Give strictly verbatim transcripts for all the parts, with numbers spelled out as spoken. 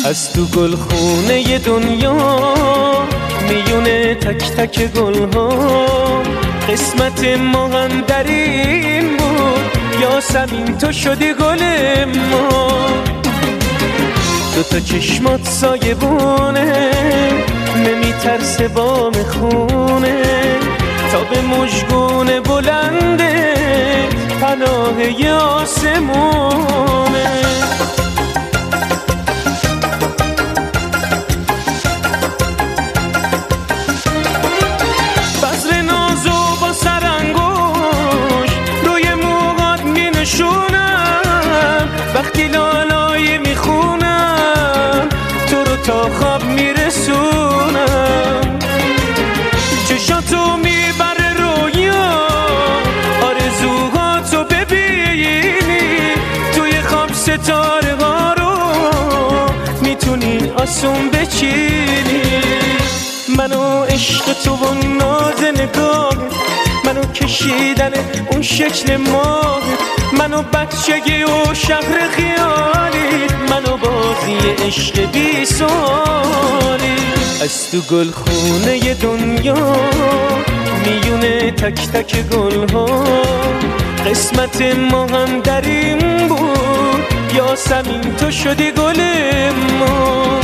از تو گل خونه دنیا میونه تک تک گل ها قسمت ما هم در این بود یاسمین تو شدی گل ما دو تا چشمات سایبونه نمیترسه بام خونه تا به مژگون بلنده پناه آسمونه بذر نازو با سرانگوش روی موهات می نشونم وقتی لالایی میخونم تو رو تا خواب میرسونم چشاتو میبره رویا آرزوهاتو ببینی توی خواب ستاره ها رو میتونی آسون بچینی منو عشق تو و ناز نگاه منو کشیدن اون شکل ماه منو بچگی و شهر خیالی منو بازی عشق بی سالی از تو گل خونه دنیا میونه تک تک گل ها قسمت ما هم در این بود یاسمین تو شدی گل ما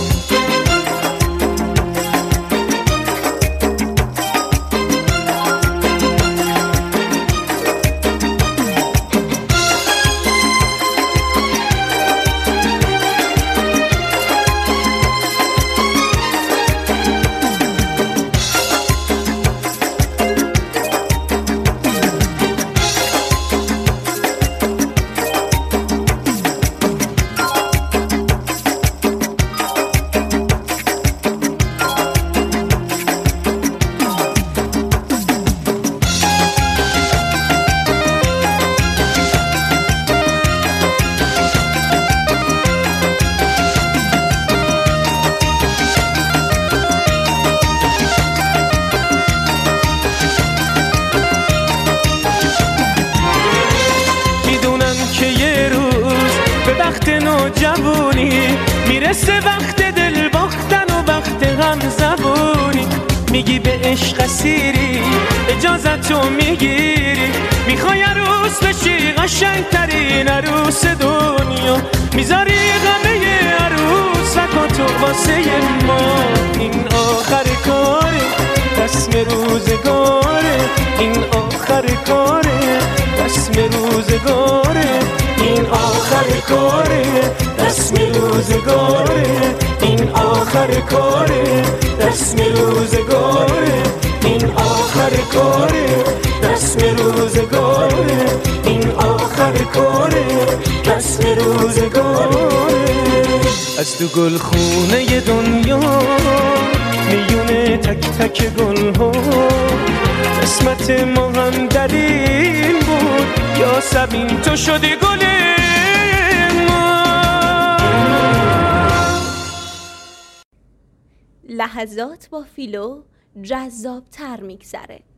وقت نوجوانی میرسه وقت دل باختن و وقت غم زبونی میگی به عشق اسیری اجازتو میگیری میخوای عروس بشی قشنگترین عروس دنیا میذاری غمه عروسکاتو واسه ما این آخر کاره رسم روزگاره این آخر کاره رسم روزگاره این آخر کاره رسم روزگاره این آخر کاره رسم روزگاره این آخر کاره رسم روزگاره این آخر کاره رسم روزگاره از تو گل خونه دنیا میونه تک تک گل ها قسمت ما هم در این بود یاسمین تو شدی گل ما. لحظات با فیلو جذاب تر میگذره.